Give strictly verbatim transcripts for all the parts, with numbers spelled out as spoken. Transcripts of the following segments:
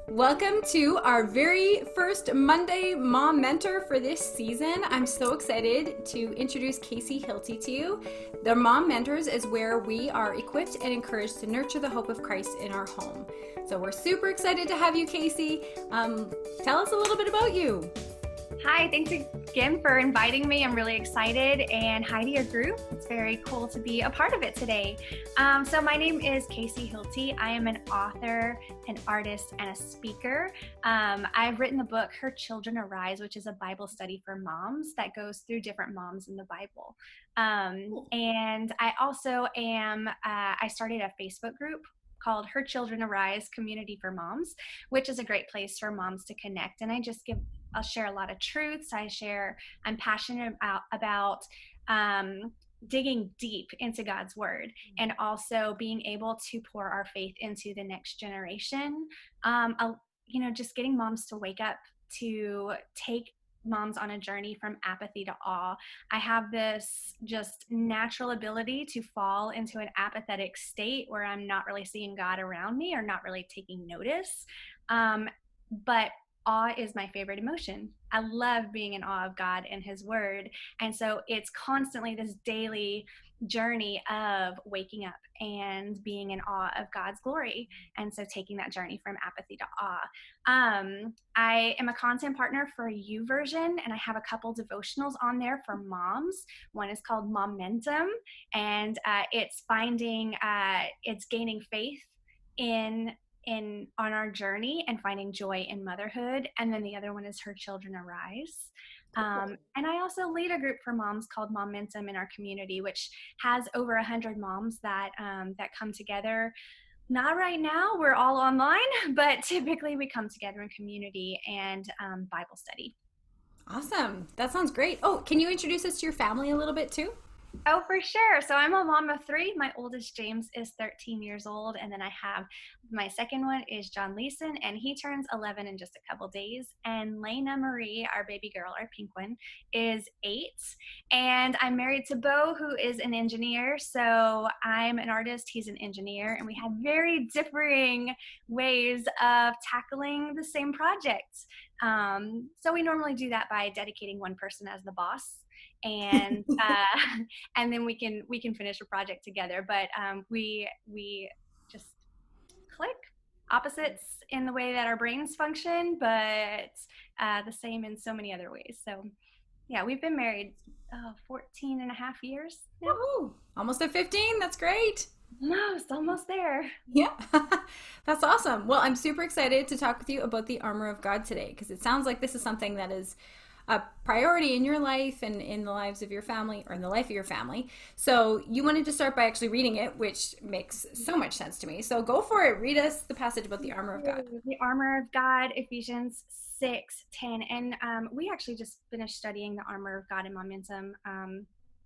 Welcome to our very first Monday Mom Mentor for this season. I'm so excited to introduce Casey Hilty to you. The Mom Mentors is where we are equipped and encouraged to nurture the hope of Christ in our home. So we're super excited to have you, Casey. Um, tell us a little bit about you. Hi, thanks again for inviting me. I'm really excited, and hi to your group. It's very cool to be a part of it today. Um, so my name is Casey Hilty. I am an author, an artist, and a speaker. Um, I've written the book, Her Children Arise, which is a Bible study for moms that goes through different moms in the Bible. Um, and I also am, uh, I started a Facebook group called Her Children Arise Community for Moms, which is a great place for moms to connect. And I just give I'll share a lot of truths. I share, I'm passionate about, about um, digging deep into God's word and also being able to pour our faith into the next generation. Um, I'll, you know, just getting moms to wake up, to take moms on a journey from apathy to awe. I have this just natural ability to fall into an apathetic state where I'm not really seeing God around me or not really taking notice. Um, but awe is my favorite emotion. I love being in awe of God and his word. And so it's constantly this daily journey of waking up and being in awe of God's glory. And so taking that journey from apathy to awe. Um, I am a content partner for YouVersion, and I have a couple devotionals on there for moms. One is called Momentum, and uh, it's finding, uh, it's gaining faith in in on our journey and finding joy in motherhood. And then the other one is Her Children Arise. Um, and I also lead a group for moms called Momentum in our community, which has over a hundred moms that um, that come together. Not right now, we're all online, but typically we come together in community and um, Bible study. Awesome. That sounds great. Oh, can you introduce us to your family a little bit too? Oh, for sure. So I'm a mom of three. My oldest, James, is thirteen years old. And then I have my second one is John Leeson, and he turns eleven in just a couple days. And Lena Marie, our baby girl, our pink one, is eight. And I'm married to Bo, who is an engineer. So I'm an artist, he's an engineer. And we have very differing ways of tackling the same project. Um, so we normally do that by dedicating one person as the boss. and uh, and then we can we can finish a project together. But um, we we just click, opposites in the way that our brains function, but uh, the same in so many other ways. So yeah, we've been married uh, fourteen and a half years now. Woohoo! Almost at fifteen. That's great. Almost, almost there. Yeah, that's awesome. Well, I'm super excited to talk with you about the armor of God today, because it sounds like this is something that is a priority in your life and in the lives of your family, or in the life of your family. So you wanted to start by actually reading it, which makes so much sense to me. So go for it. Read us the passage about the armor of God. The armor of God, Ephesians six ten. And um, we actually just finished studying the armor of God in Momentum um,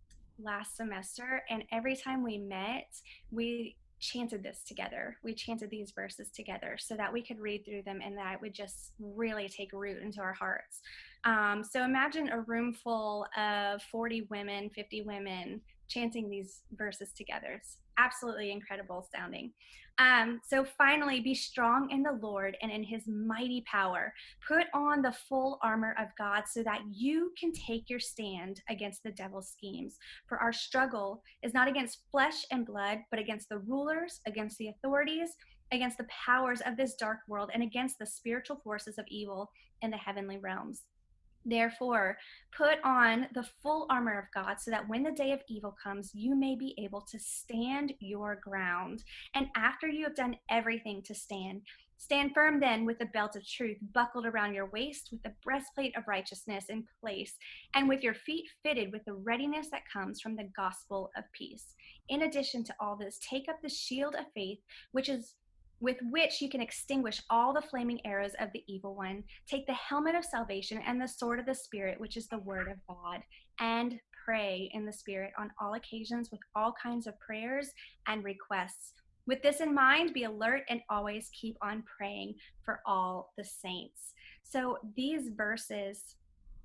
last semester. And every time we met, we chanted this together. We chanted these verses together so that we could read through them and that it would just really take root into our hearts. Um, so imagine a room full of forty women, fifty women chanting these verses together. It's absolutely incredible sounding. Um, so finally, be strong in the Lord and in his mighty power. Put on the full armor of God so that you can take your stand against the devil's schemes. For our struggle is not against flesh and blood, but against the rulers, against the authorities, against the powers of this dark world, and against the spiritual forces of evil in the heavenly realms. Therefore, put on the full armor of God so that when the day of evil comes, you may be able to stand your ground. And after you have done everything to stand, stand firm then with the belt of truth buckled around your waist, with the breastplate of righteousness in place, and with your feet fitted with the readiness that comes from the gospel of peace. In addition to all this, take up the shield of faith, which is with which you can extinguish all the flaming arrows of the evil one. Take the helmet of salvation and the sword of the Spirit, which is the word of God, and pray in the Spirit on all occasions with all kinds of prayers and requests. With this in mind, be alert and always keep on praying for all the saints. So these verses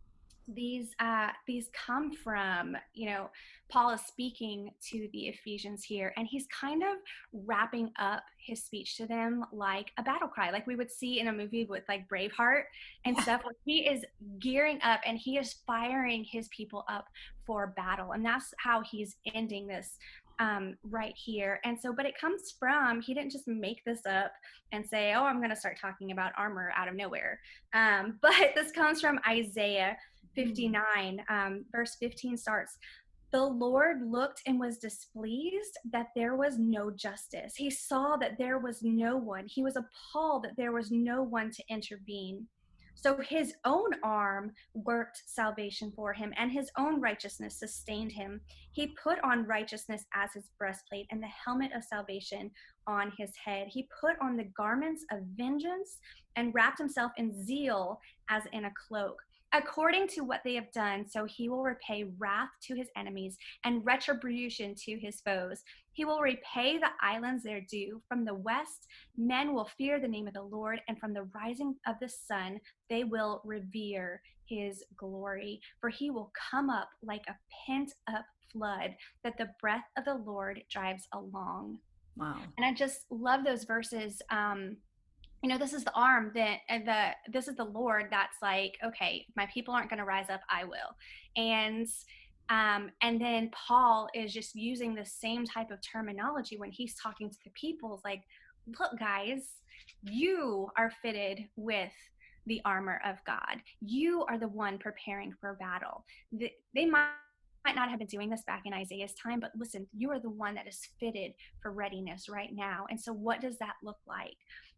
these uh these come from, you know, Paul is speaking to the Ephesians here, and he's kind of wrapping up his speech to them like a battle cry, like we would see in a movie with like Braveheart and Yeah. stuff, where he is gearing up and he is firing his people up for battle. And that's how he's ending this um right here. And so, but it comes from, he didn't just make this up and say, oh, I'm going to start talking about armor out of nowhere. Um but this comes from Isaiah fifty-nine, um, verse fifteen starts, the Lord looked and was displeased that there was no justice. He saw that there was no one. He was appalled that there was no one to intervene. So his own arm worked salvation for him, and his own righteousness sustained him. He put on righteousness as his breastplate and the helmet of salvation on his head. He put on the garments of vengeance and wrapped himself in zeal as in a cloak. According to what they have done, so he will repay wrath to his enemies and retribution to his foes. He will repay the islands their due. From the west, men will fear the name of the Lord, and from the rising of the sun, they will revere his glory. For he will come up like a pent-up flood that the breath of the Lord drives along. Wow. And I just love those verses. Um, you know, this is the arm that the this is the Lord that's like, okay, my people aren't going to rise up, I will. And um and then Paul is just using the same type of terminology when he's talking to the people. It's like, look guys, you are fitted with the armor of God. You are the one preparing for battle. The, they might might not have been doing this back in Isaiah's time, but listen, you are the one that is fitted for readiness right now. And so what does that look like?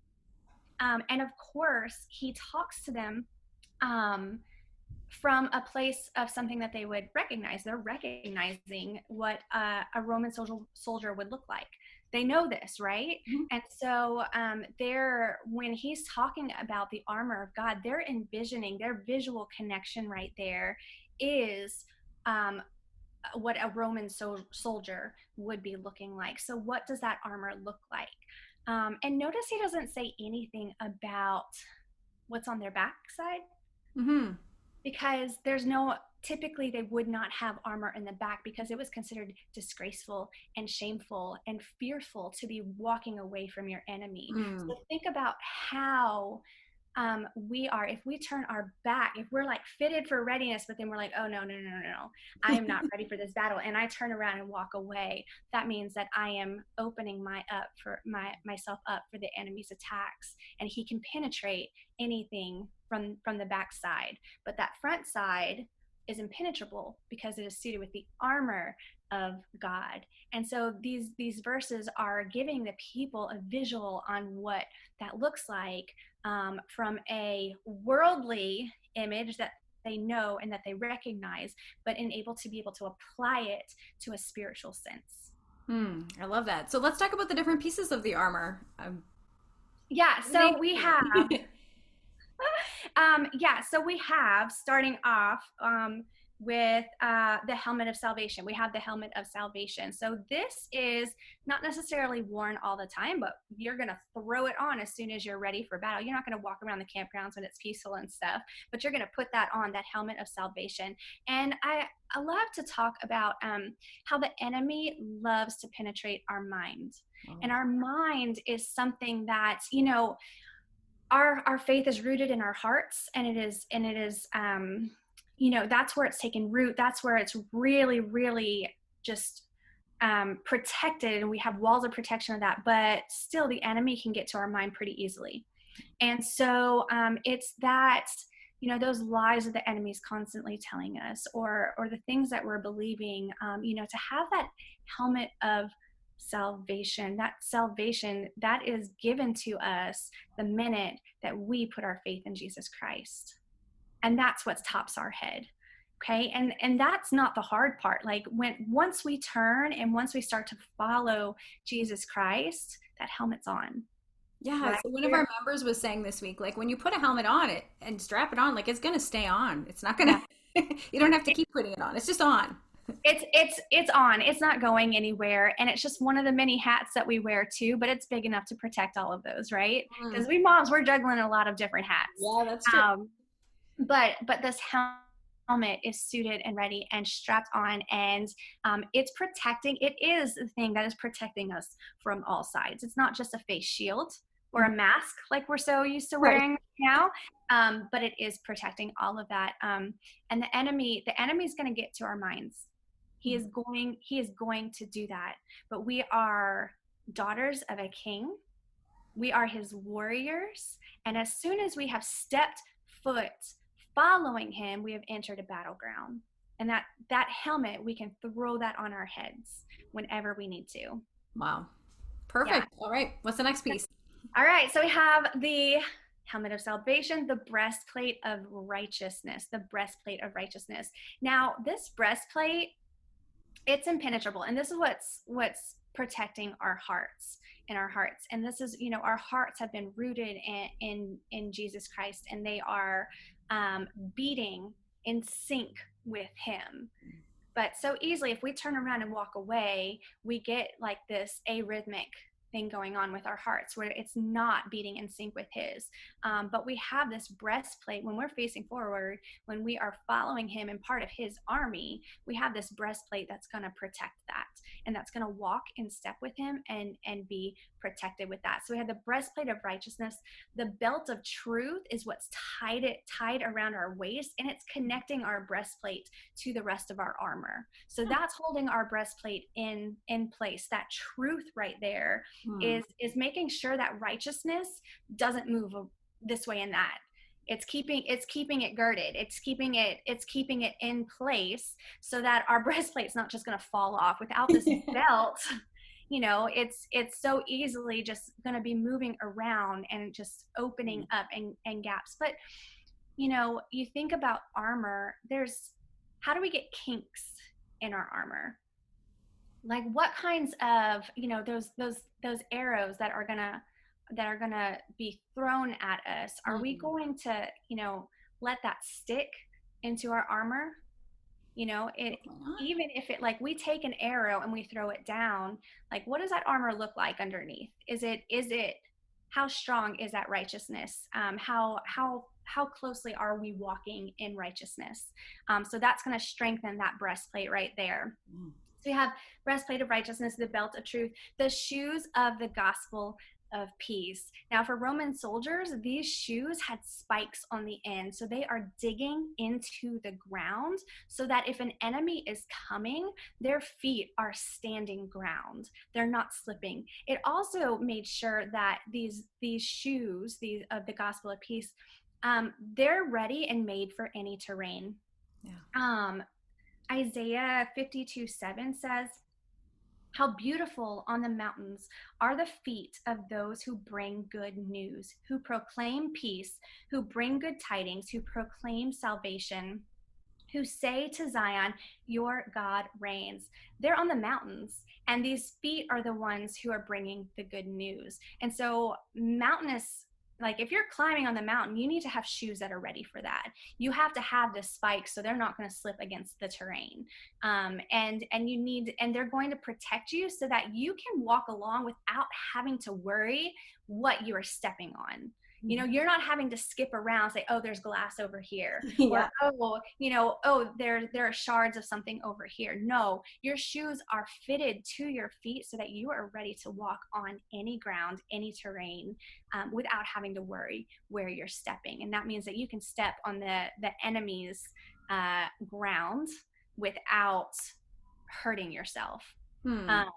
Um, and of course, he talks to them um, from a place of something that they would recognize. They're recognizing what uh, a Roman soldier, soldier would look like. They know this, right? Mm-hmm. And so um, they're, when he's talking about the armor of God, they're envisioning, their visual connection right there is um, what a Roman so- soldier would be looking like. So what does that armor look like? Um, and notice he doesn't say anything about what's on their backside. Mm-hmm. Because there's no, typically they would not have armor in the back because it was considered disgraceful and shameful and fearful to be walking away from your enemy. Mm. So think about how um, we are, if we turn our back, if we're like fitted for readiness, but then we're like, oh, no, no, no, no, no, I am not ready for this battle. And I turn around and walk away. That means that I am opening my up for my myself up for the enemy's attacks. And he can penetrate anything from, from the back side. But that front side is impenetrable because it is suited with the armor of God. And so these these verses are giving the people a visual on what that looks like um, from a worldly image that they know and that they recognize, but in able to be able to apply it to a spiritual sense. Hmm, I love that. So let's talk about the different pieces of the armor. Um, yeah, so we have um, yeah, so we have starting off um, with uh, the helmet of salvation. We have the helmet of salvation. So this is not necessarily worn all the time, but you're going to throw it on as soon as you're ready for battle. You're not going to walk around the campgrounds when it's peaceful and stuff, but you're going to put that on, that helmet of salvation. And I, I love to talk about um, how the enemy loves to penetrate our mind. Oh. And our mind is something that, you know, our our faith is rooted in our hearts, and it is, and it is, um, you know, that's where it's taken root. That's where it's really, really just um, protected, and we have walls of protection of that. But still, the enemy can get to our mind pretty easily, and so um, it's that, you know, those lies that the enemy is constantly telling us, or or the things that we're believing. Um, you know, to have that helmet of salvation, that salvation that is given to us the minute that we put our faith in Jesus Christ. And that's what tops our head. Okay. And, and that's not the hard part. Like when, once we turn and once we start to follow Jesus Christ, that helmet's on. Yeah. Right? So one of our members was saying this week, like when you put a helmet on it and strap it on, like it's going to stay on. It's not going to, yeah. You don't have to keep putting it on. It's just on. It's, it's, it's on, it's not going anywhere. And it's just one of the many hats that we wear too, but it's big enough to protect all of those. Right. Because mm. we moms, we're juggling a lot of different hats. Yeah, that's true. Um, but, but this helmet helmet is suited and ready and strapped on, and um, it's protecting. It is the thing that is protecting us from all sides. It's not just a face shield or a mask like we're so used to wearing right now, um, but it is protecting all of that. Um, and the enemy, the enemy is going to get to our minds. He is going, he is going to do that. But we are daughters of a king. We are his warriors. And as soon as we have stepped foot following him, we have entered a battleground. And that, that helmet, we can throw that on our heads whenever we need to. Wow. Perfect. Yeah. All right. What's the next piece? All right. So we have the helmet of salvation, the breastplate of righteousness, the breastplate of righteousness. Now, this breastplate, it's impenetrable. And this is what's, what's protecting our hearts in our hearts. And this is, you know, our hearts have been rooted in, in, in Jesus Christ, and they are um, beating in sync with him. But so easily, if we turn around and walk away, we get like this arrhythmic thing going on with our hearts where it's not beating in sync with his. Um, but we have this breastplate when we're facing forward, when we are following him and part of his army, we have this breastplate that's going to protect that. And that's going to walk in step with him and, and be protected with that. So we have the breastplate of righteousness. The belt of truth is what's tied it tied around our waist, and it's connecting our breastplate to the rest of our armor. So that's holding our breastplate in, in place. That truth right there hmm. is, is making sure that righteousness doesn't move this way and that. It's keeping, it's keeping it girded. It's keeping it, it's keeping it in place so that our breastplate's not just going to fall off. Without this belt, you know, it's, it's so easily just going to be moving around and just opening up and, and gaps. But, you know, you think about armor, there's, how do we get kinks in our armor? Like what kinds of, you know, those, those, those arrows that are going to, that are going to be thrown at us, are mm-hmm. we going to, you know, let that stick into our armor? You know, it, even if it, like we take an arrow and we throw it down, like what does that armor look like underneath? Is it, is it, how strong is that righteousness? Um, how, how, how closely are we walking in righteousness? Um, so that's going to strengthen that breastplate right there. Mm. So you have breastplate of righteousness, the belt of truth, the shoes of the gospel of peace. Now for Roman soldiers, these shoes had spikes on the end, so they are digging into the ground so that if an enemy is coming, their feet are standing ground. They're not slipping. It also made sure that these these shoes, these of the gospel of peace, um, they're ready and made for any terrain. Yeah. Um, Isaiah fifty-two seven says, "How beautiful on the mountains are the feet of those who bring good news, who proclaim peace, who bring good tidings, who proclaim salvation, who say to Zion, your God reigns." They're on the mountains, and these feet are the ones who are bringing the good news. And so mountainous, like if you're climbing on the mountain, you need to have shoes that are ready for that. You have to have the spikes so they're not going to slip against the terrain. Um, and, and you need, and they're going to protect you so that you can walk along without having to worry what you are stepping on. You know, you're not having to skip around and say, oh, there's glass over here. Yeah. Or, oh, you know, oh, there, there are shards of something over here. No, your shoes are fitted to your feet so that you are ready to walk on any ground, any terrain, um, without having to worry where you're stepping. And that means that you can step on the, the enemy's uh, ground without hurting yourself. Hmm. Um,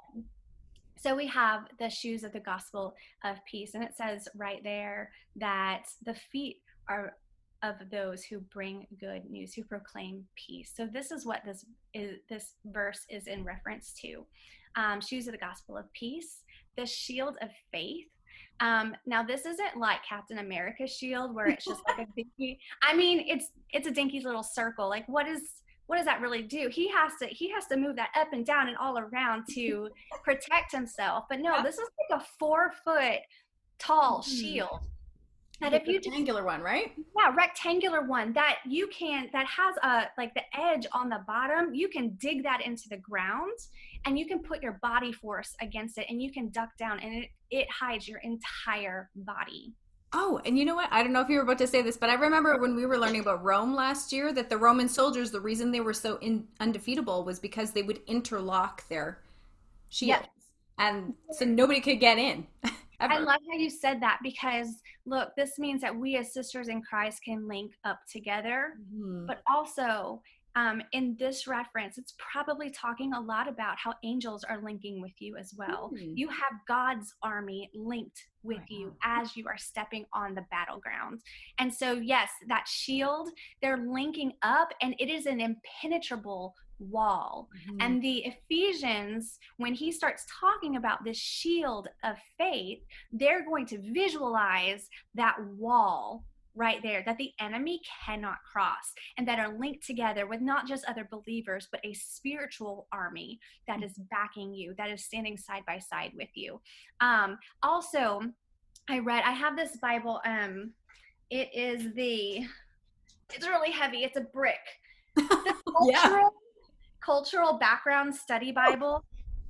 So we have the shoes of the gospel of peace, and it says right there that the feet are of those who bring good news, who proclaim peace. So this is what this is, this verse is in reference to. Um, shoes of the gospel of peace, the shield of faith. Um, now this isn't like Captain America's shield where it's just like a dinky, I mean, it's, it's a dinky little circle. Like what is, what does that really do? He has to, he has to move that up and down and all around to protect himself. But no, this is like a four foot tall mm-hmm. shield. That if you rectangular one, right? Yeah, rectangular one that you can, that has a, like the edge on the bottom, you can dig that into the ground and you can put your body force against it and you can duck down and it, it hides your entire body. Oh, and you know what? I don't know if you were about to say this, but I remember when we were learning about Rome last year that the Roman soldiers, the reason they were so in, undefeatable was because they would interlock their Yep. shields. And so nobody could get in I ever. love how you said that because look, this means that we as sisters in Christ can link up together, Mhm. but also um, in this reference, it's probably talking a lot about how angels are linking with you as well. Hmm. You have God's army linked with Right you on. as you are stepping on the battleground. And so, yes, that shield, they're linking up, and it is an impenetrable wall. Mhm. And the Ephesians, when he starts talking about this shield of faith, they're going to visualize that wall right there that the enemy cannot cross, and that are linked together with not just other believers, but a spiritual army that is backing you, that is standing side by side with you. Um, also, I read, I have this Bible. Um, it is the, it's really heavy. It's a brick. The Yeah. cultural cultural background study Bible.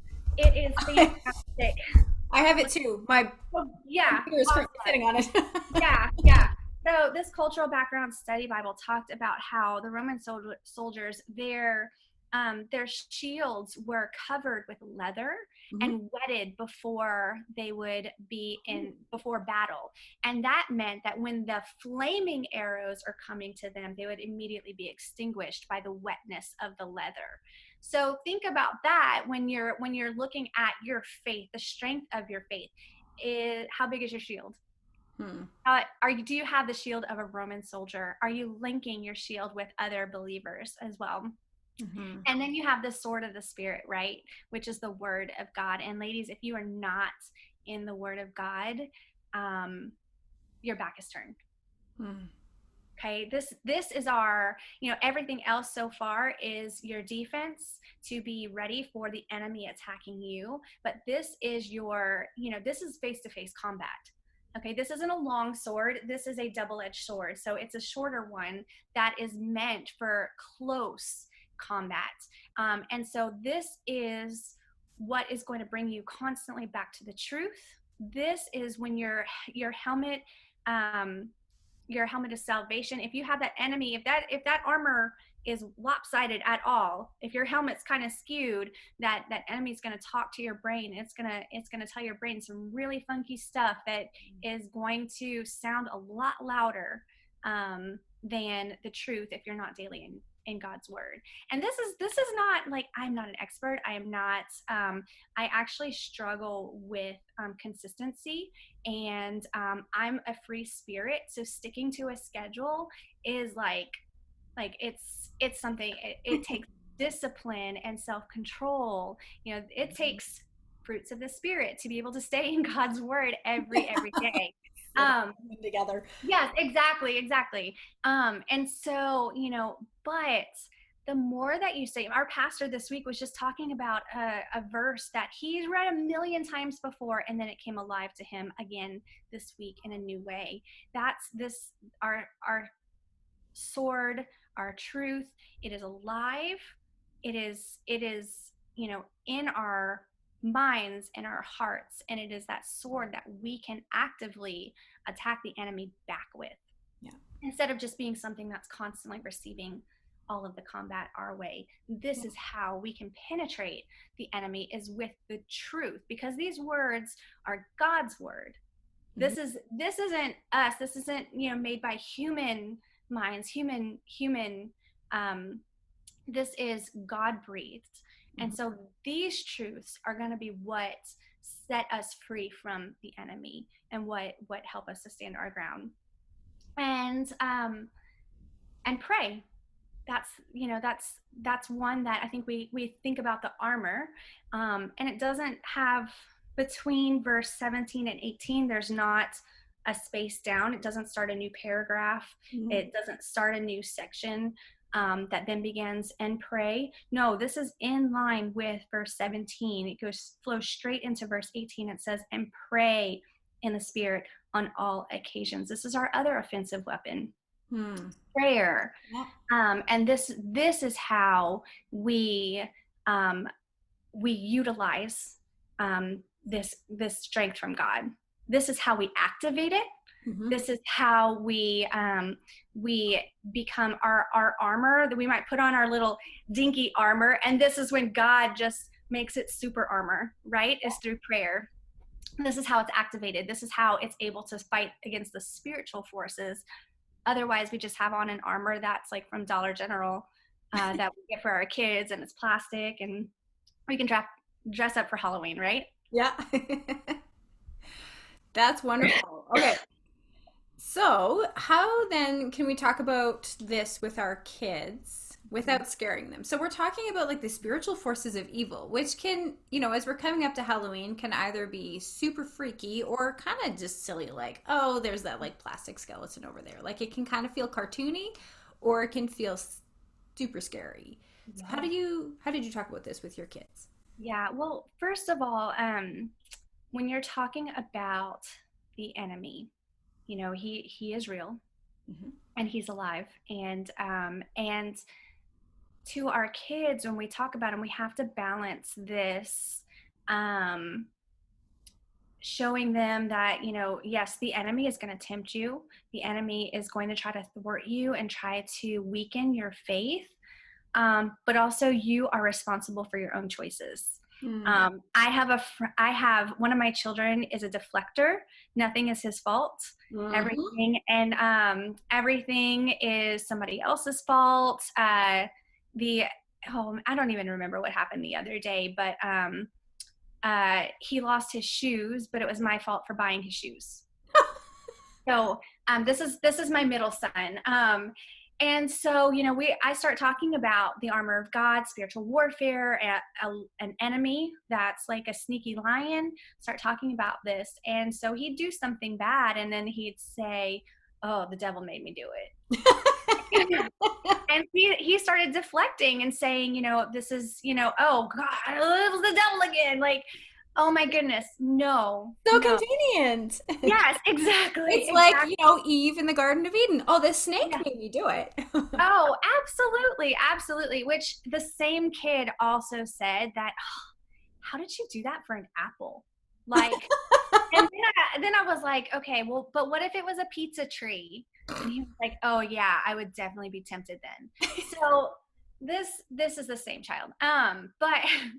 It is I, fantastic. I have it too. My Well, yeah, computer is awesome. currently sitting on it. Yeah, yeah. So this cultural background study Bible talked about how the Roman sol- soldiers, their um, their shields were covered with leather Mhm. and wetted before they would be in before battle, and that meant that when the flaming arrows are coming to them, they would immediately be extinguished by the wetness of the leather. So think about that when you're when you're looking at your faith, the strength of your faith. Is how big is your shield? Hmm. Uh, are you, do you have the shield of a Roman soldier? Are you linking your shield with other believers as well? Mhm. And then you have the sword of the Spirit, right? Which is the word of God. And ladies, if you are not in the word of God, um, your back is turned. Hmm. Okay, this this is our, you know, everything else so far is your defense to be ready for the enemy attacking you. But this is your, you know, this is face-to-face combat. Okay, this isn't a long sword. This is a double-edged sword. So it's a shorter one that is meant for close combat. Um, and so this is what is going to bring you constantly back to the truth. This is when your your helmet um, your helmet of salvation. If you have that enemy, if that if that armor is lopsided at all, if your helmet's kind of skewed, that that enemy is going to talk to your brain. It's gonna it's gonna tell your brain some really funky stuff that is going to sound a lot louder um, than the truth if you're not daily in in God's word. And this is this is not like, I'm not an expert. I am not. Um, I actually struggle with um, consistency, and um, I'm a free spirit, so sticking to a schedule is like like it's it's something. It, it takes discipline and self-control. You know, it takes fruits of the spirit to be able to stay in God's word every every day. Yeah, they're Um, coming together. Yes, exactly, exactly. Um, and so, you know, but the more that you say, our pastor this week was just talking about a, a verse that he's read a million times before, and then it came alive to him again this week in a new way. That's this, our, our sword, our truth. It is alive. It is, it is, you know, in our minds and our hearts. And it is that sword that we can actively attack the enemy back with. Yeah. Instead of just being something that's constantly receiving all of the combat our way. This is how we can penetrate the enemy, is with the truth, because these words are God's word. This is this isn't us. This isn't, you know, made by human minds, human human um this is God breathed. And so these truths are going to be what set us free from the enemy, and what what help us to stand our ground. And um and pray. That's, you know, that's that's one that I think we we think about the armor, um and it doesn't have, between verse seventeen and eighteen, there's not a space down. It doesn't start a new paragraph. Mhm. It doesn't start a new section um, that then begins and pray. No, this is in line with verse seventeen. It goes flows straight into verse eighteen. It says, and pray in the Spirit on all occasions. This is our other offensive weapon. Hmm. Prayer. Yeah. Um, and this this is how we um, we utilize um, this this strength from God. This is how we activate it. Mm-hmm. This is how we um, we become our our armor that we might put on our little dinky armor, and this is when God just makes it super armor, right? Is through prayer. This is how it's activated. This is how it's able to fight against the spiritual forces. Otherwise, we just have on an armor that's like from Dollar General uh, that we get for our kids, and it's plastic, and we can dress dress up for Halloween, right? Yeah. That's wonderful. Okay. So, how then can we talk about this with our kids without scaring them? So, we're talking about like the spiritual forces of evil, which can, you know, as we're coming up to Halloween, can either be super freaky or kind of just silly, like, oh, there's that like plastic skeleton over there. Like, it can kind of feel cartoony or it can feel super scary. So, how Yeah. do you, how did you talk about this with your kids? Yeah. Well, first of all, um, when you're talking about the enemy, you know, he he is real Hmm. and he's alive, and um, and to our kids, when we talk about him, we have to balance this. Um, showing them that, you know, yes, the enemy is going to tempt you, the enemy is going to try to thwart you and try to weaken your faith, um, but also you are responsible for your own choices. Mm. um, I have a fr- I have one of my children is a deflector. Nothing is his fault. Hmm. Everything and um, everything is somebody else's fault. uh, the oh, I don't even remember what happened the other day, but um, uh, he lost his shoes, but it was my fault for buying his shoes. So um, this is this is my middle son. Um, and so, you know, we I start talking about the armor of God, spiritual warfare, a, a, an enemy that's like a sneaky lion. Start talking about this, and so he'd do something bad, and then he'd say, "Oh, the devil made me do it." And he he started deflecting and saying, you know, this is, you know, oh God, it was the devil again. Like, oh my goodness, no, So no. convenient. Yes, exactly, It's like, exactly. you know, Eve in the Garden of Eden. Oh, this snake Yeah. made me do it. Oh, absolutely, absolutely. Which the same kid also said that, "Oh, how did you do that for an apple?" Like, and then I, then I was like, okay, well, but what if it was a pizza tree? And he was like, oh yeah, I would definitely be tempted then. So this this is the same child. Um, but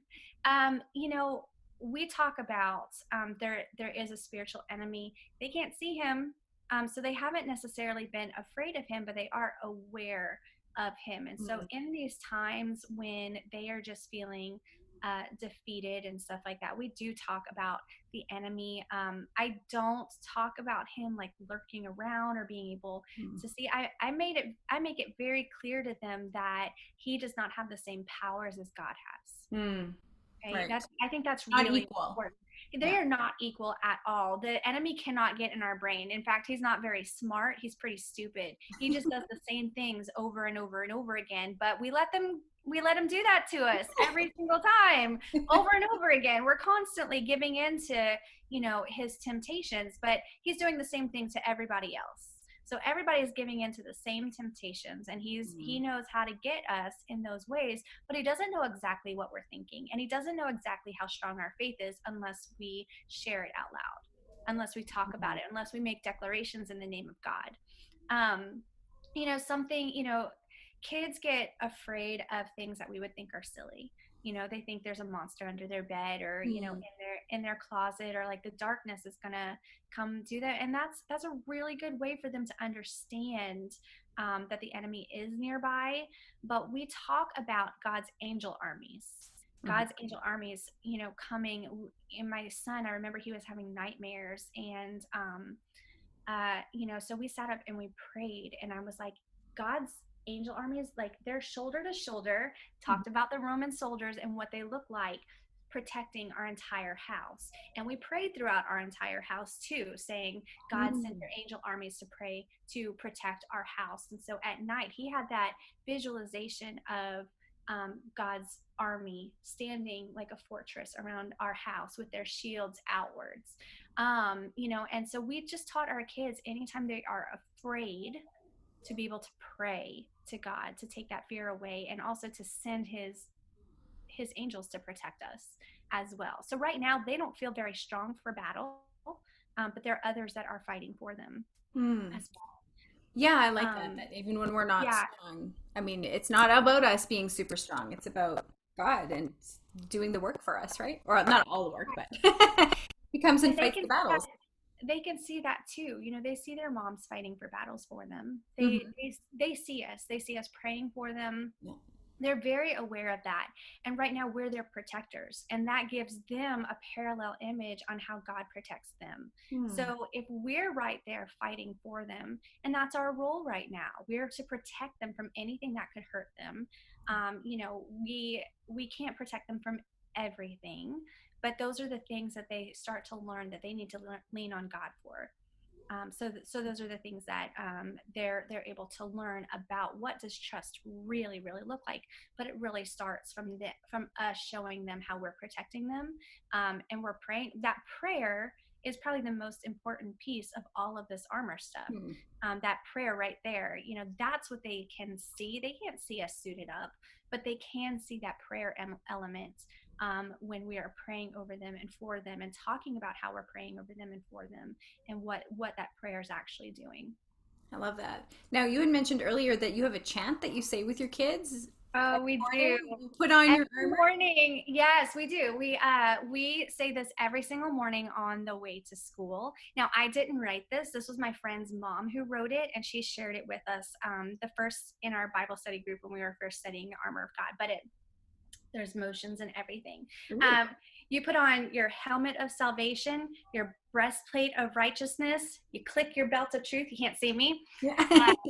um, you know, we talk about um, there there is a spiritual enemy. They can't see him, um, so they haven't necessarily been afraid of him, but they are aware of him. And so Mm. in these times when they are just feeling uh, defeated and stuff like that, we do talk about the enemy. Um, I don't talk about him like lurking around or being able Mm. to see. I, I made it. I make it very clear to them that he does not have the same powers as God has. Mm. Okay, Right. that's. I think that's Not really equal. important. They Yeah. are not equal at all. The enemy cannot get in our brain. In fact, he's not very smart. He's pretty stupid. He just does the same things over and over and over again. But we let them. We let him do that to us every single time, over and over again. We're constantly giving in to, you know, his temptations, but he's doing the same thing to everybody else. So everybody is giving in to the same temptations, and he's he Mm. knows how to get us in those ways, but he doesn't know exactly what we're thinking, and he doesn't know exactly how strong our faith is unless we share it out loud, unless we talk about Mhm. it, unless we make declarations in the name of God. Um, you know, something, you know, kids get afraid of things that we would think are silly. You know, they think there's a monster under their bed, or, you know, Mm. in their in their closet, or like the darkness is gonna come do that. And that's that's a really good way for them to understand um, that the enemy is nearby. But we talk about God's angel armies. Mhm. God's angel armies, you know, coming. In my son, I remember he was having nightmares, and um, uh, you know, so we sat up and we prayed, and I was like, God's angel armies, like they're shoulder to shoulder, Mhm. talked about the Roman soldiers and what they look like protecting our entire house. And we prayed throughout our entire house too, saying, God, send Mm. your angel armies to pray to protect our house. And so at night, he had that visualization of um, God's army standing like a fortress around our house with their shields outwards. Um, you know, and so we just taught our kids anytime they are afraid to be able to pray to God, to take that fear away, and also to send his his angels to protect us as well. So right now they don't feel very strong for battle. um, but there are others that are fighting for them Hmm. as Yeah, I like well. that. Um, That even when we're not yeah, strong, I mean, it's not about us being super strong. It's about God and doing the work for us, right? Or not all the work, but he comes and and they fights can the see that battles. they can see that too. You know, they see their moms fighting for battles for them. They Hmm. they they see us. They see us praying for them. Yeah. They're very aware of that. And right now we're their protectors. And that gives them a parallel image on how God protects them. Hmm. So if we're right there fighting for them, and that's our role right now, we're to protect them from anything that could hurt them. Um, you know, we we can't protect them from everything, but those are the things that they start to learn that they need to learn, lean on God for. Um, so, th- so those are the things that um, they're they're able to learn about what does trust really really look like. But it really starts from the from us showing them how we're protecting them, um, and we're praying. That prayer is probably the most important piece of all of this armor stuff. Hmm. Um, that prayer right there, you know, that's what they can see. They can't see us suited up, but they can see that prayer em- element um, when we are praying over them and for them and talking about how we're praying over them and for them and what what that prayer is actually doing. I love that. Now, you had mentioned earlier that you have a chant that you say with your kids Oh, every we do. morning. You put on your Every armor. morning. Yes, we do. We uh we say this every single morning on the way to school. Now, I didn't write this. This was my friend's mom who wrote it, and she shared it with us um the first in our Bible study group when we were first studying the armor of God. But it there's motions and everything. Ooh. Um, you put on your helmet of salvation, your breastplate of righteousness. You click your belt of truth. You can't see me. Yeah. Uh,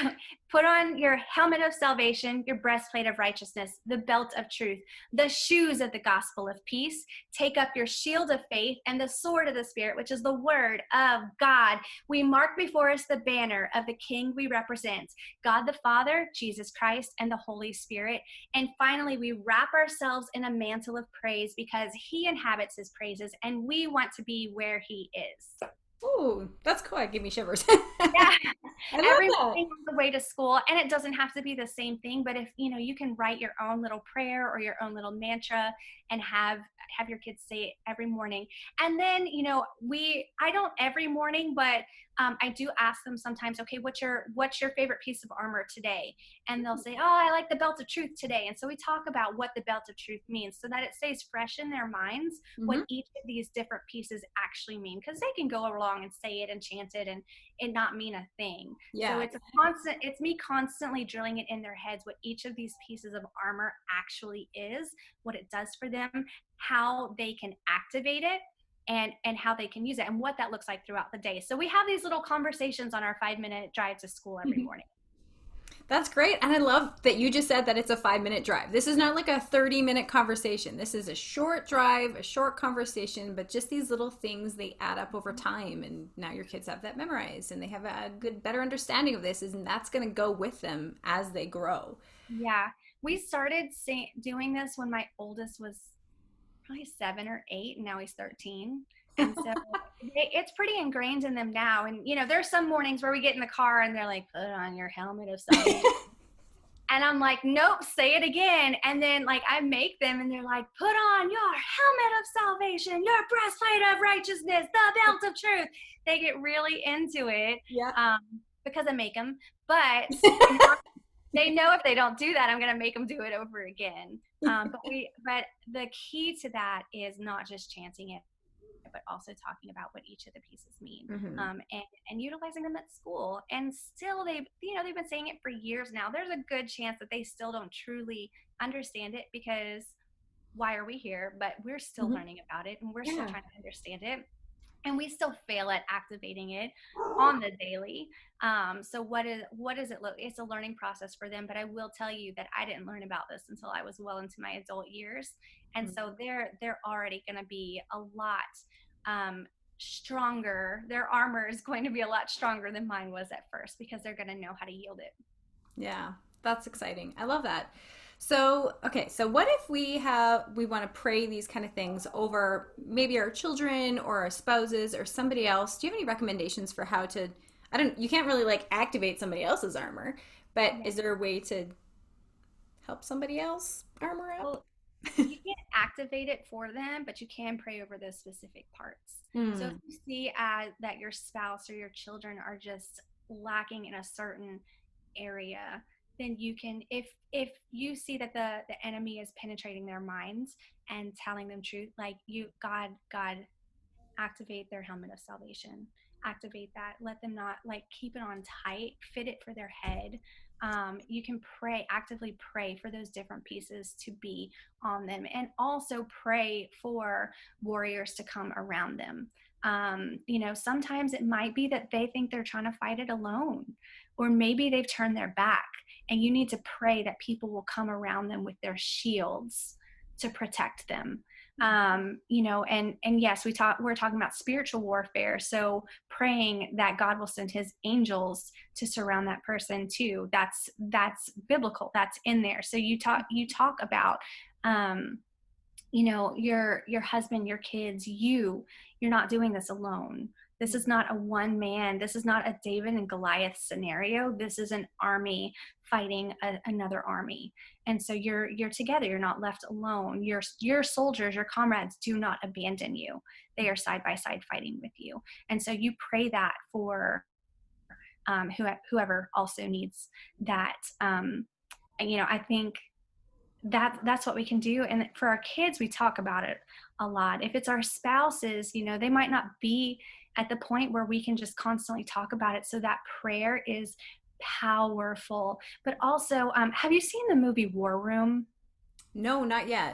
Put on your helmet of salvation, your breastplate of righteousness, the belt of truth, the shoes of the gospel of peace. Take up your shield of faith and the sword of the Spirit, which is the word of God. We mark before us the banner of the King we represent, God the Father, Jesus Christ, and the Holy Spirit. And finally, we wrap ourselves in a mantle of praise because He inhabits His praises and we want to be where He is. Ooh, that's cool. It gave me shivers. Yeah, I love every that. morning on the way to school, and it doesn't have to be the same thing, but if you know you can write your own little prayer or your own little mantra and have have your kids say it every morning. And then you know we I don't every morning, but um, I do ask them sometimes, okay, what's your what's your favorite piece of armor today? And they'll say, oh, I like the belt of truth today. And so we talk about what the belt of truth means so that it stays fresh in their minds what Hmm. each of these different pieces actually mean, because they can go along and say it and chant it and it not mean a thing. So Yeah. it's a constant, it's me constantly drilling it in their heads what each of these pieces of armor actually is, what it does for them, how they can activate it, and and how they can use it and what that looks like throughout the day. So we have these little conversations on our five minute drive to school every morning. That's great. And I love that you just said that it's a five minute drive. This is not like a thirty minute conversation. This is a short drive, a short conversation, but just these little things, they add up over time. And now your kids have that memorized and they have a good, better understanding of this. And that's going to go with them as they grow. Yeah, we started say, doing this when my oldest was probably seven or eight, and now he's thirteen. And so they, it's pretty ingrained in them now. And, you know, there's some mornings where we get in the car and they're like, put on your helmet of salvation. And I'm like, nope, say it again. And then, like, I make them and they're like, put on your helmet of salvation, your breastplate of righteousness, the belt of truth. They get really into it Yeah. um, because I make them. But they know if they don't do that, I'm going to make them do it over again. Um, but we, but the key to that is not just chanting it, but also talking about what each of the pieces mean, Mm-hmm. um, and and utilizing them at school. And still, they've you know they've been saying it for years now. There's a good chance that they still don't truly understand it because why are we here? But we're still Mm-hmm. learning about it, and we're still Yeah. trying to understand it. And we still fail at activating it on the daily. Um, so what is what does it look? It's a learning process for them. But I will tell you that I didn't learn about this until I was well into my adult years, and Mm-hmm. so they're they're already going to be a lot um, stronger. Their armor is going to be a lot stronger than mine was at first because they're going to know how to yield it. Yeah, that's exciting. I love that. So, okay, so what if we have we want to pray these kind of things over maybe our children or our spouses or somebody else? Do you have any recommendations for how to I don't you can't really like activate somebody else's armor, but Yeah. is there a way to help somebody else armor up? Well, You can't activate it for them, but you can pray over those specific parts. So if Mm. you see uh, that your spouse or your children are just lacking in a certain area, then you can, if if you see that the the enemy is penetrating their minds and telling them truth, like you, God, God, activate their helmet of salvation, activate that, let them not, like, keep it on tight, fit it for their head. Um, you can pray, actively pray for those different pieces to be on them, and also pray for warriors to come around them. Um, you know, sometimes it might be that they think they're trying to fight it alone, or maybe they've turned their back, and you need to pray that people will come around them with their shields to protect them. Um, you know, and and yes, we talk we're talking about spiritual warfare, so praying that God will send his angels to surround that person too. That's that's biblical, that's in there. So you talk you talk about, um you know, your your husband, your kids, you you're not doing this alone. This is not a one man, this is not a David and Goliath scenario. This is an army fighting a, another army. And so you're you're together, you're not left alone. Your your soldiers, your comrades do not abandon you. They are side by side fighting with you. And so you pray that for um, who, whoever also needs that. Um, and, you know, I think that that's what we can do. And for our kids, we talk about it a lot. If it's our spouses, you know, they might not be at the point where we can just constantly talk about it. So that prayer is powerful. But also, um, have you seen the movie War Room? No, not yet.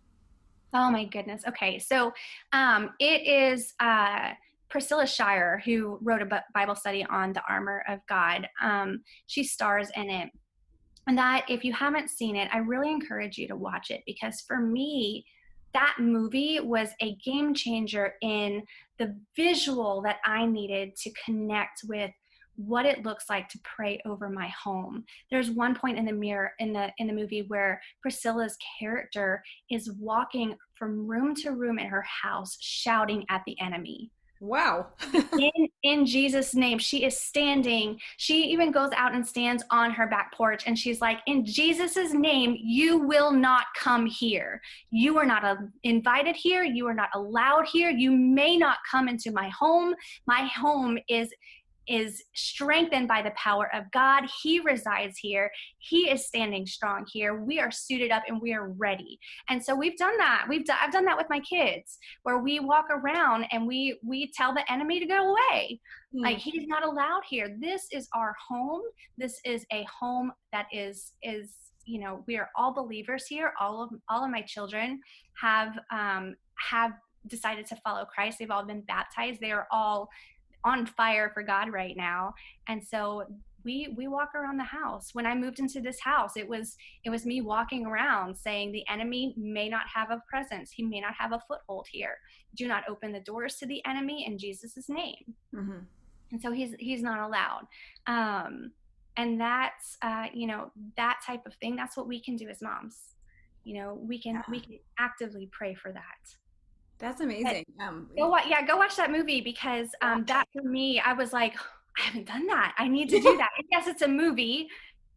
Oh my goodness. Okay. So um, it is uh, Priscilla Shire, who wrote a Bible study on the armor of God. Um, she stars in it. And that, if you haven't seen it, I really encourage you to watch it, because for me, that movie was a game changer in the visual that I needed to connect with what it looks like to pray over my home. There's one point in the mirror in the in the movie where Priscilla's character is walking from room to room in her house shouting at the enemy. Wow. in in Jesus' name. She is standing. She even goes out and stands on her back porch, and she's like, in Jesus' name, you will not come here. You are not uh, invited here. You are not allowed here. You may not come into my home. My home is is strengthened by the power of God. He resides here. He is standing strong here. We are suited up and we are ready. And so we've done that. We've done, I've done that with my kids, where we walk around and we we tell the enemy to go away. Mm. Like, he's not allowed here. This is our home. This is a home that is is you know, we are all believers here. All of all of my children have um have decided to follow Christ. They've all been baptized. They are all on fire for God right now. And so we we walk around the house. When I moved into this house, it was it was me walking around saying, the enemy may not have a presence. He may not have a foothold here. Do not open the doors to the enemy in Jesus' name. Mm-hmm. And so he's he's not allowed. Um, and that's uh, you know, that type of thing. That's what we can do as moms. You know, we can yeah. we can actively pray for that. That's amazing. Um, go watch, yeah, go watch that movie, because um, that for me, I was like, I haven't done that. I need to do that. And yes, it's a movie,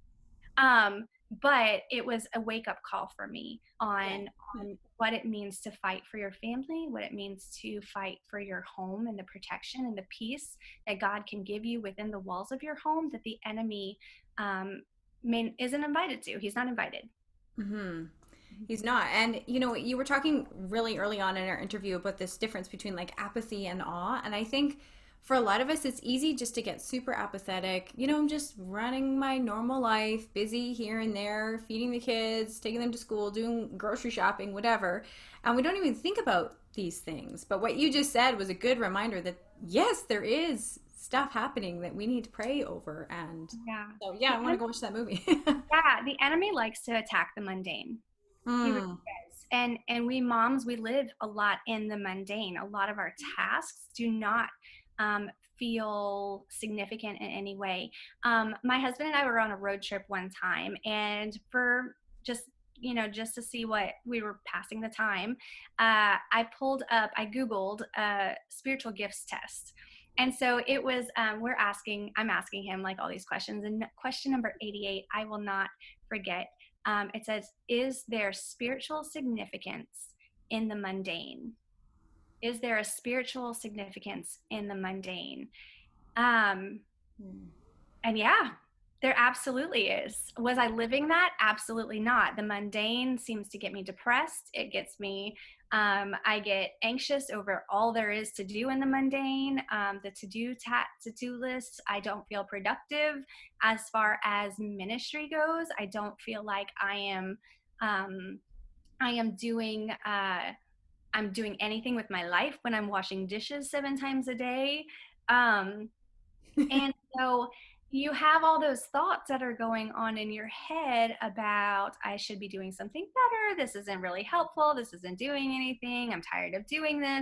um, but it was a wake up call for me on, on what it means to fight for your family, what it means to fight for your home and the protection and the peace that God can give you within the walls of your home, that the enemy um, may, isn't invited to. He's not invited. Mm-hmm. He's not. And, you know, you were talking really early on in our interview about this difference between like apathy and awe. And I think for a lot of us, it's easy just to get super apathetic. You know, I'm just running my normal life, busy here and there, feeding the kids, taking them to school, doing grocery shopping, whatever. And we don't even think about these things. But what you just said was a good reminder that, yes, there is stuff happening that we need to pray over. And yeah, so, yeah, I want to go watch that movie. Yeah, the enemy likes to attack the mundane. He really does. And and we moms, we live a lot in the mundane. A lot of our tasks do not um, feel significant in any way. Um, my husband and I were on a road trip one time, and for just you know just to see what we were passing the time, uh, I pulled up, I Googled a spiritual gifts test. And so it was, um, we're asking, I'm asking him like all these questions. And question number eighty-eight, I will not forget. Um, it says, is there spiritual significance in the mundane? Is there a spiritual significance in the mundane? Um, Mm. and yeah, there absolutely is. Was I living that? Absolutely not. The mundane seems to get me depressed. It gets me, um, I get anxious over all there is to do in the mundane, um, the to-do ta- to-do list. I don't feel productive as far as ministry goes. I don't feel like I am, um, I am doing, uh, I'm doing anything with my life when I'm washing dishes seven times a day. Um, and so you have all those thoughts that are going on in your head about, I should be doing something better. This isn't really helpful. This isn't doing anything. I'm tired of doing this.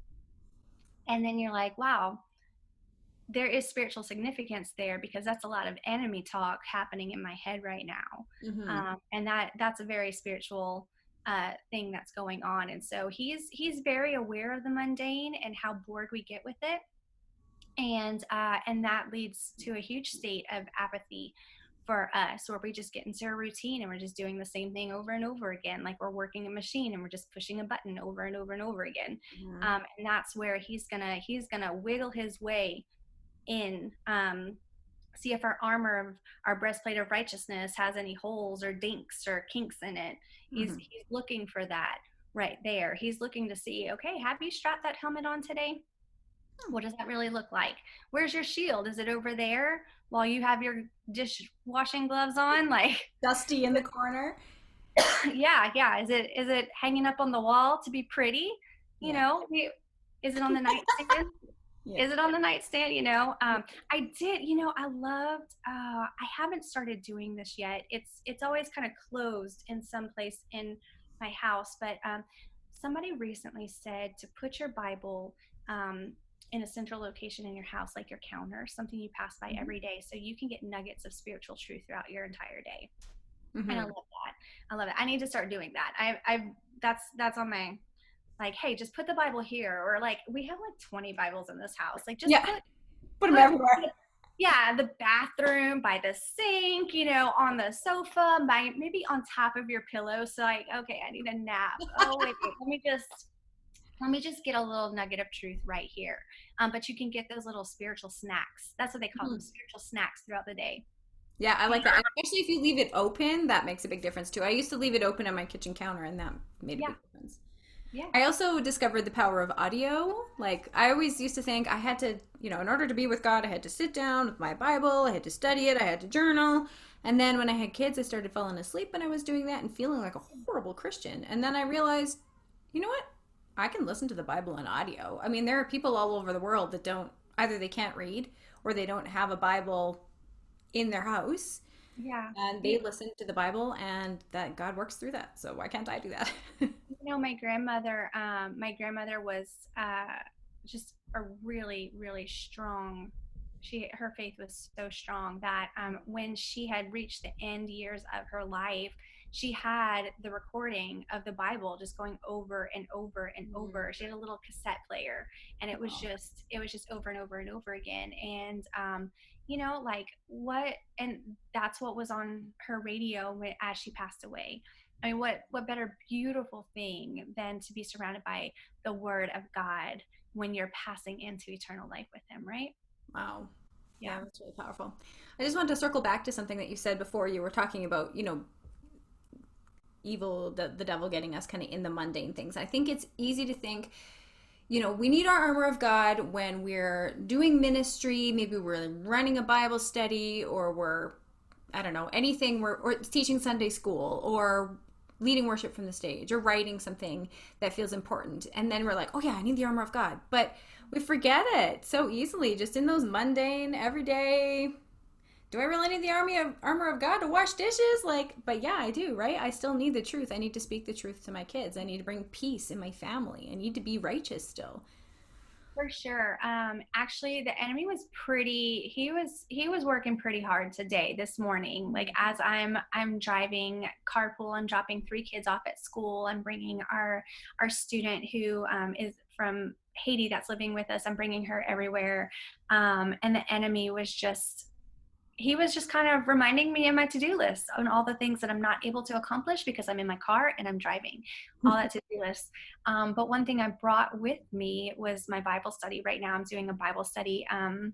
And then you're like, wow, there is spiritual significance there, because that's a lot of enemy talk happening in my head right now. Mm-hmm. Um, and that that's a very spiritual uh, thing that's going on. And so he's he's very aware of the mundane and how bored we get with it. And uh, and that leads to a huge state of apathy for us, where we just get into a routine and we're just doing the same thing over and over again, like we're working a machine and we're just pushing a button over and over and over again. Mm-hmm. Um, and that's where he's gonna he's gonna wiggle his way in, um, see if our armor of our breastplate of righteousness has any holes or dinks or kinks in it. He's mm-hmm. he's looking for that right there. He's looking to see, okay, have you strapped that helmet on today? What does that really look like? Where's your shield? Is it over there while you have your dishwashing gloves on? Like dusty in the corner? yeah, yeah. Is it is it hanging up on the wall to be pretty? You yeah. know, is it on the nightstand? Yeah. Is it on the nightstand? You know, um, I did, you know, I loved, uh, I haven't started doing this yet. It's, it's always kind of closed in some place in my house, but um, somebody recently said to put your Bible um, in a central location in your house, like your counter, something you pass by mm-hmm. every day, so you can get nuggets of spiritual truth throughout your entire day. Mm-hmm. And I love that. I love it. I need to start doing that. I, I've, that's, that's on my, like, hey, just put the Bible here. Or like, we have like twenty Bibles in this house. Like just yeah. put, put them put, everywhere. Yeah. The bathroom, by the sink, you know, on the sofa, by, maybe on top of your pillow. So like, okay, I need a nap. Oh, wait, wait, let me just, let me just get a little nugget of truth right here. Um, but you can get those little spiritual snacks. That's what they call mm-hmm. them, spiritual snacks throughout the day. Yeah, I like that. And especially if you leave it open, that makes a big difference too. I used to leave it open on my kitchen counter, and that made a yeah. big difference. Yeah. I also discovered the power of audio. Like, I always used to think I had to, you know, in order to be with God, I had to sit down with my Bible, I had to study it, I had to journal. And then when I had kids, I started falling asleep when I was doing that and feeling like a horrible Christian. And then I realized, you know what? I can listen to the Bible on audio. I mean, there are people all over the world that don't, either they can't read or they don't have a Bible in their house. Yeah. And they listen to the Bible, and that God works through that. So why can't I do that? You know, my grandmother, um, my grandmother was uh, just a really, really strong, she, her faith was so strong that um, when she had reached the end years of her life, she had the recording of the Bible just going over and over and over. She had a little cassette player, and it was wow. just, it was just over and over and over again. And, um, you know, like what, and that's what was on her radio when, as she passed away. I mean, what, what better beautiful thing than to be surrounded by the word of God when you're passing into eternal life with him, right? Wow. Yeah, yeah, that's really powerful. I just wanted to circle back to something that you said before. You were talking about, you know, evil, the, the devil getting us kind of in the mundane things. I think it's easy to think, you know, we need our armor of God when we're doing ministry, maybe we're running a Bible study, or we're, I don't know, anything, we're or teaching Sunday school, or leading worship from the stage, or writing something that feels important. And then we're like, oh yeah, I need the armor of God. But we forget it so easily, just in those mundane, everyday, do I really need the army of armor of God to wash dishes? Like, but yeah, I do, right? I still need the truth. I need to speak the truth to my kids. I need to bring peace in my family. I need to be righteous still. For sure. Um, actually, the enemy was pretty, he was, he was working pretty hard today, this morning. Like as I'm, I'm driving carpool, I'm dropping three kids off at school. I'm bringing our, our student who um, is from Haiti that's living with us. I'm bringing her everywhere. Um, and the enemy was just, he was just kind of reminding me of my to-do list on all the things that I'm not able to accomplish because I'm in my car and I'm driving, all that to-do list. Um, but one thing I brought with me was my Bible study. Right now I'm doing a Bible study um,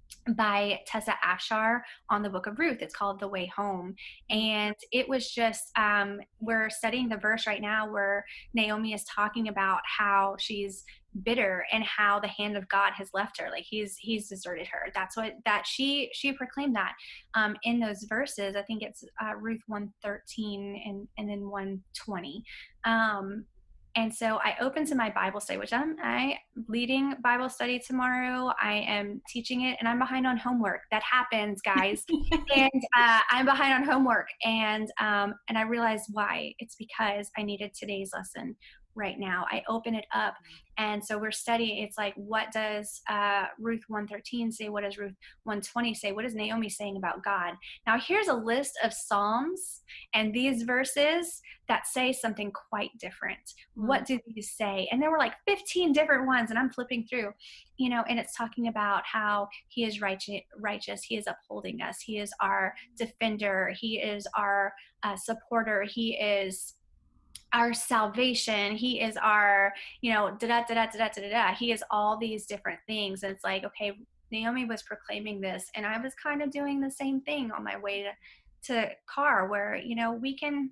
by Tessa Afshar on the book of Ruth. It's called The Way Home. And it was just, um, we're studying the verse right now where Naomi is talking about how she's bitter and how the hand of God has left her. Like he's, he's deserted her. That's what, that she, she proclaimed that um, in those verses. I think it's uh, Ruth one thirteen and, and then one twenty. Um, And so I opened to my Bible study, which I'm I leading Bible study tomorrow. I am teaching it, and I'm behind on homework. That happens, guys. and uh, I'm behind on homework, and um, and I realized why. It's because I needed today's lesson right now. I open it up, and so we're studying. It's like, what does uh, Ruth one thirteen say? What does Ruth one twenty say? What is Naomi saying about God? Now, here's a list of Psalms and these verses that say something quite different. Mm. What do these say? And there were like fifteen different ones, and I'm flipping through, you know, and it's talking about how he is righteous, righteous. He is upholding us. He is our defender. He is our uh, supporter. He is our salvation. He is our, you know, da da da da da da da. He is all these different things. And it's like, okay, Naomi was proclaiming this, and I was kind of doing the same thing on my way to, to car, where, you know, we can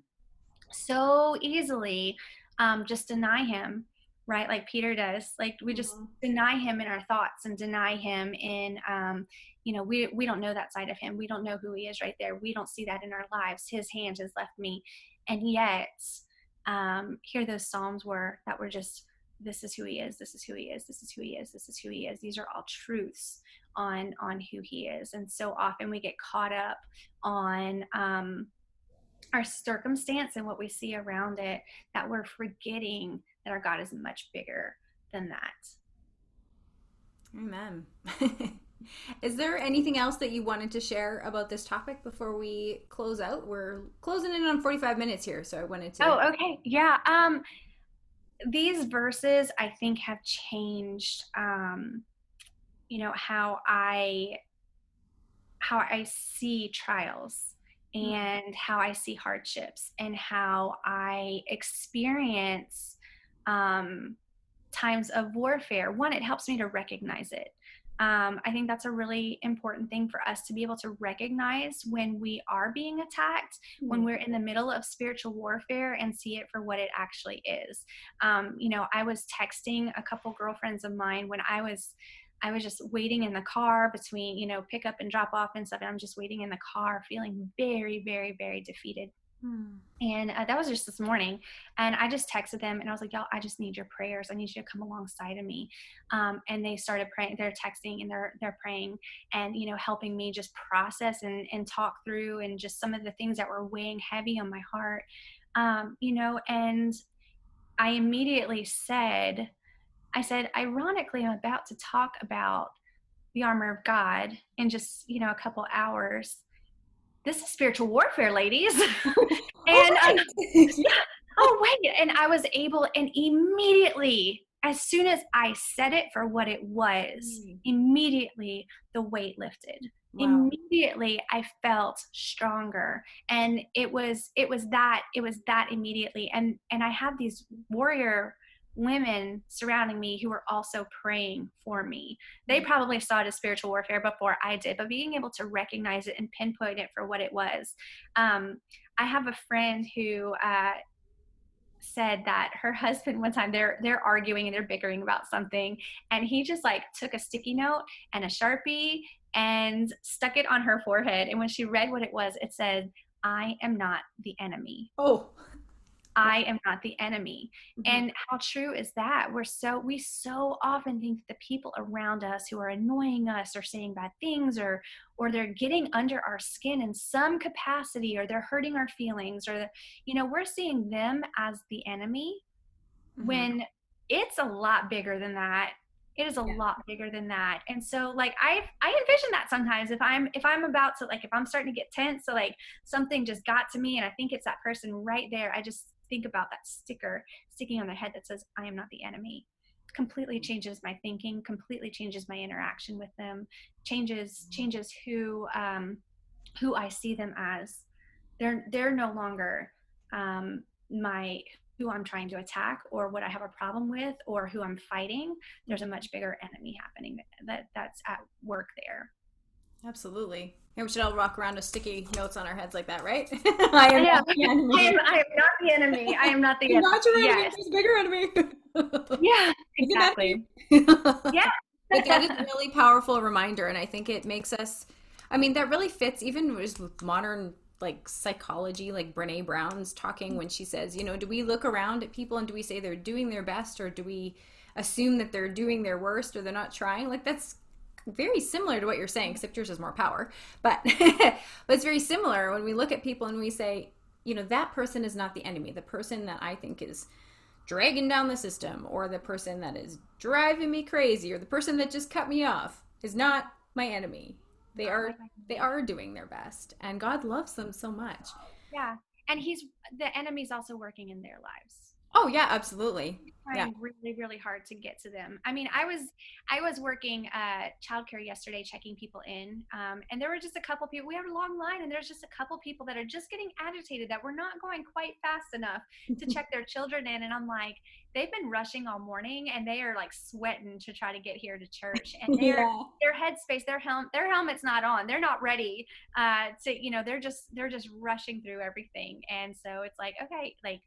so easily um, just deny him, right? Like Peter does. Like we just mm-hmm. deny him in our thoughts and deny him in, um, you know, we we don't know that side of him. We don't know who he is right there. We don't see that in our lives. His hand has left me, and yet. Um, here those Psalms were that were just, this is who he is, this is who he is, this is who he is, this is who he is. These are all truths on, on who he is. And so often we get caught up on um, our circumstance and what we see around it, that we're forgetting that our God is much bigger than that. Amen. Is there anything else that you wanted to share about this topic before we close out? We're closing in on forty-five minutes here, so I wanted to... Oh, okay. Yeah. Um, these verses, I think, have changed, um, you know, how I, how I see trials and how I see hardships and how I experience um, times of warfare. One, it helps me to recognize it. Um, I think that's a really important thing for us to be able to recognize when we are being attacked, mm-hmm. when we're in the middle of spiritual warfare, and see it for what it actually is. Um, you know, I was texting a couple girlfriends of mine when I was, I was just waiting in the car between, you know, pick up and drop off and stuff. And I'm just waiting in the car feeling very, very, very defeated. Hmm. And uh, that was just this morning. And I just texted them and I was like, y'all, I just need your prayers. I need you to come alongside of me. Um, and they started praying, they're texting and they're, they're praying and, you know, helping me just process and, and talk through and just some of the things that were weighing heavy on my heart. Um, you know, and I immediately said, I said, ironically, I'm about to talk about the armor of God in just, you know, a couple hours. This is spiritual warfare, ladies. and uh, yeah, oh wait, and I was able, and immediately, as soon as I said it for what it was, mm. immediately the weight lifted. Wow. Immediately, I felt stronger, and it was it was that it was that immediately, and and I had these warrior women surrounding me who were also praying for me. They probably saw it as spiritual warfare before I did, but being able to recognize it and pinpoint it for what it was. Um, I have a friend who uh, said that her husband one time, they're they're arguing and they're bickering about something, and he just like took a sticky note and a Sharpie and stuck it on her forehead. And when she read what it was, it said, "I am not the enemy." Oh. I am not the enemy. Mm-hmm. And how true is that? We're so, we so often think the people around us who are annoying us or saying bad things, or, or they're getting under our skin in some capacity, or they're hurting our feelings, or, you know, we're seeing them as the enemy, mm-hmm. when it's a lot bigger than that. It is a yeah. lot bigger than that. And so like, I, I envision that sometimes if I'm, if I'm about to like, if I'm starting to get tense, so like something just got to me and I think it's that person right there, I just think about that sticker sticking on their head that says, "I am not the enemy." Completely changes my thinking, completely changes my interaction with them, changes, changes who, um, who I see them as. They're they're no longer um, my who I'm trying to attack or what I have a problem with or who I'm fighting. There's a much bigger enemy happening that that's at work there. Absolutely. Yeah, we should all walk around with sticky notes on our heads like that, right? I am yeah, not the enemy. I am, I am not the enemy. I am not the You're enemy. not your enemy. Yes. There's a bigger enemy. Yeah, exactly. Yeah. But that is a really powerful reminder, and I think it makes us, I mean, that really fits even with modern like psychology, like Brene Brown's talking when she says, you know, do we look around at people and do we say they're doing their best, or do we assume that they're doing their worst or they're not trying? Like that's very similar to what you're saying, except yours is more power. But but it's very similar when we look at people and we say, you know, that person is not the enemy. The person that I think is dragging down the system, or the person that is driving me crazy, or the person that just cut me off is not my enemy. They are they are doing their best, and God loves them so much. Yeah. And he's the enemy's also working in their lives. Oh yeah, absolutely. Trying Yeah. really, really hard to get to them. I mean, I was I was working uh, childcare yesterday, checking people in, um, and there were just a couple people. We had a long line, and there's just a couple people that are just getting agitated that we're not going quite fast enough to check their children in. And I'm like, they've been rushing all morning, and they are like sweating to try to get here to church. And their Yeah. their headspace, their helm, their helmet's not on. They're not ready uh, to, you know, they're just they're just rushing through everything. And so it's like, okay, like.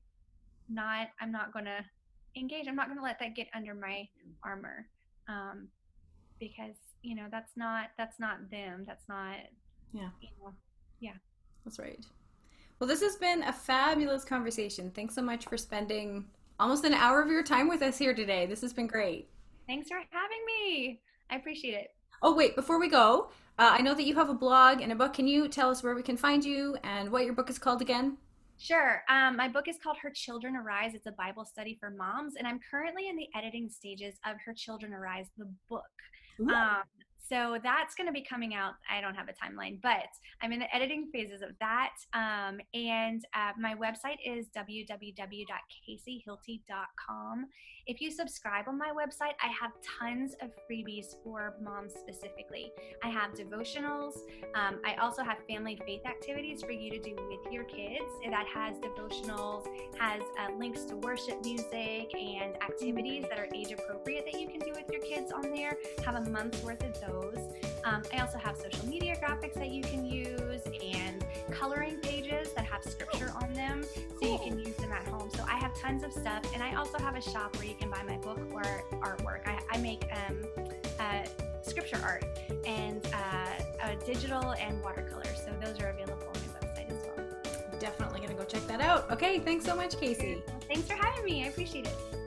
Not, I'm not going to engage. I'm not going to let that get under my armor. Um, because, you know, that's not, that's not them. That's not, Yeah. You know, yeah. That's right. Well, this has been a fabulous conversation. Thanks so much for spending almost an hour of your time with us here today. This has been great. Thanks for having me. I appreciate it. Oh, wait, before we go, uh, I know that you have a blog and a book. Can you tell us where we can find you and what your book is called again? Sure. Um, my book is called Her Children Arise. It's a Bible study for moms, and I'm currently in the editing stages of Her Children Arise, the book. Um, so that's going to be coming out. I don't have a timeline, but I'm in the editing phases of that. Um, and uh, my website is w w w dot casey hilty dot com. If you subscribe on my website, I have tons of freebies for moms specifically. I have devotionals. Um, I also have family faith activities for you to do with your kids. That has devotionals, has uh, links to worship music and activities that are age appropriate that you can do with your kids on there. Have a month's worth of those. Um, I also have social media graphics that you can use and coloring pages that have scripture on them so you can use them at home. So I have tons of stuff, and I also have a shop where you can buy my book or artwork. I, I make um, uh, scripture art and uh, uh, digital and watercolor. So those are available on my website as well. Definitely going to go check that out. Okay, thanks so much, Casey. Thanks for having me. I appreciate it.